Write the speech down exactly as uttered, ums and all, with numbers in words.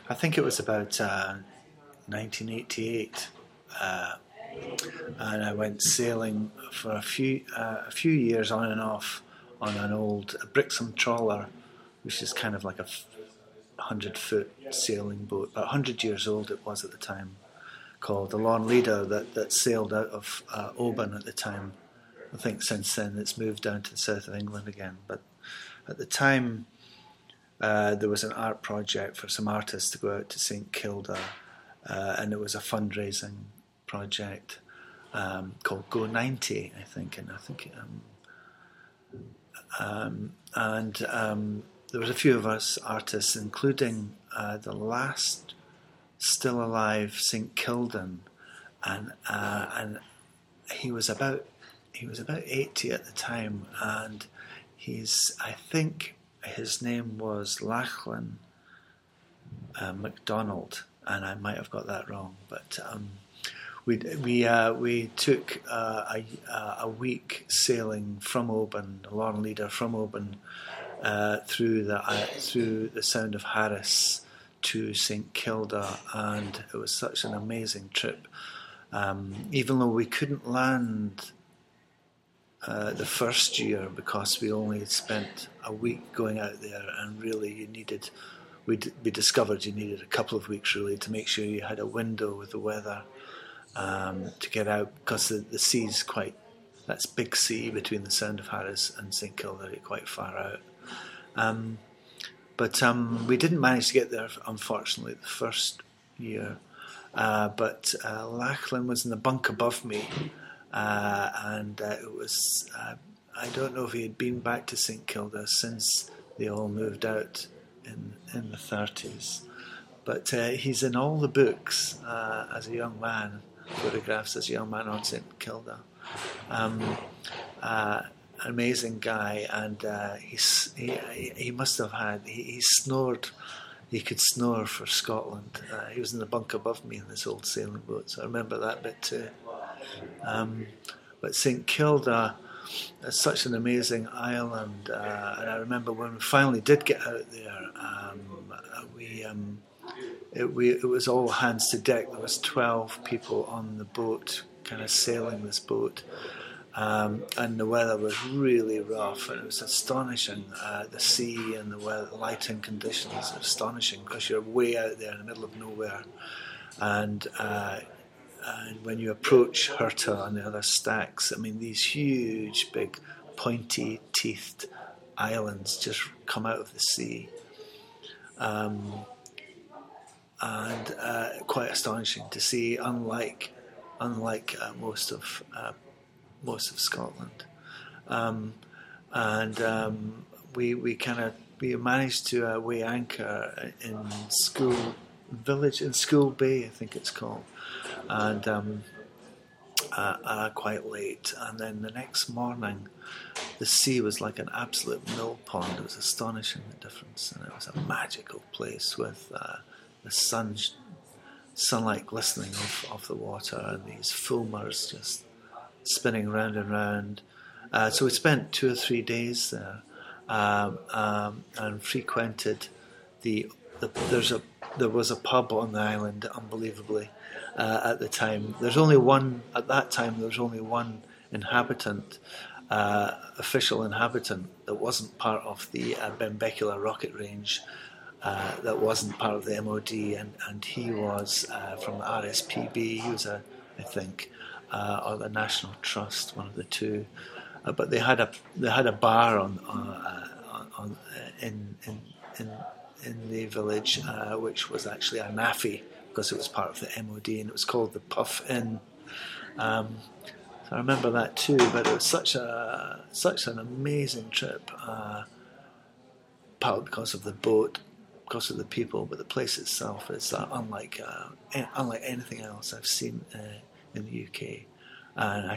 I think it was about uh, nineteen eighty-eight, uh, and I went sailing for a few uh, a few years on and off on an old Brixham trawler, which is kind of like a hundred foot sailing boat, about hundred years old it was at the time, called the Lawn Leader, that, that sailed out of uh, Oban at the time. I think since then it's moved down to the south of England again, but at the time uh, there was an art project for some artists to go out to St Kilda, uh, and it was a fundraising project um, called Go ninety, I think, and I think um, um, and um, there was a few of us artists, including uh, the last still alive St Kildan, and uh, and he was about he was about eighty at the time, and he's I think his name was Lachlan uh, MacDonald, and I might have got that wrong, but um, we we uh, we took uh, a a week sailing from Oban, the Lawn Leader from Oban, uh, through the uh, through the Sound of Harris to St Kilda, and it was such an amazing trip. Um, even though we couldn't land uh, the first year because we only spent a week going out there, and really you needed, we, d- we discovered you needed a couple of weeks really to make sure you had a window with the weather um, to get out, because the, the sea's quite, that's big sea between the Sound of Harris and St Kilda, quite far out. Um, But um, we didn't manage to get there, unfortunately, the first year. Uh, but uh, Lachlan was in the bunk above me, uh, and uh, it was, uh, I don't know if he had been back to St Kilda since they all moved out in, in the thirties. But uh, he's in all the books uh, as a young man, photographs as a young man on St Kilda. Um, uh, amazing guy, and uh, he, he he must have had he, he snored he could snore for Scotland. Uh, he was in the bunk above me in this old sailing boat, so I remember that bit too. Um, but St Kilda is such an amazing island, uh, and I remember when we finally did get out there, um, we um, it, we it was all hands to deck. There was twelve people on the boat, kind of sailing this boat. Um, and the weather was really rough, and it was astonishing. Uh, the sea and the weather, lighting conditions are astonishing because you're way out there in the middle of nowhere. And uh, and when you approach Hurta and the other stacks, I mean, these huge, big, pointy-teethed islands just come out of the sea. Um, and uh, quite astonishing to see, unlike unlike uh, most of uh, most of Scotland, um, and um, we we kind of we managed to uh, weigh anchor in School Village, in School Bay, I think it's called, and um, uh, uh, quite late. And then the next morning, the sea was like an absolute mill pond. It was astonishing, the difference, and it was a magical place with uh, the sun, sunlight glistening off, off the water, and these fulmars just spinning round and round. Uh, so we spent two or three days there, um, um, and frequented the, the there's a there was a pub on the island, unbelievably, uh, at the time. There's only one at that time. There was only one inhabitant, uh, official inhabitant, that wasn't part of the uh, Benbecula rocket range, uh, that wasn't part of the M O D, and and he was uh, from the R S P B. He was a, I think. Uh, or the National Trust, one of the two, uh, but they had a they had a bar on, uh, on, on in in in in the village, uh, which was actually a naffy because it was part of the M O D, and it was called the Puff Inn. Um, so I remember that too. But it was such a such an amazing trip, uh, partly because of the boat, because of the people, but the place itself is uh, unlike uh, unlike anything else I've seen Uh, in the U K, and I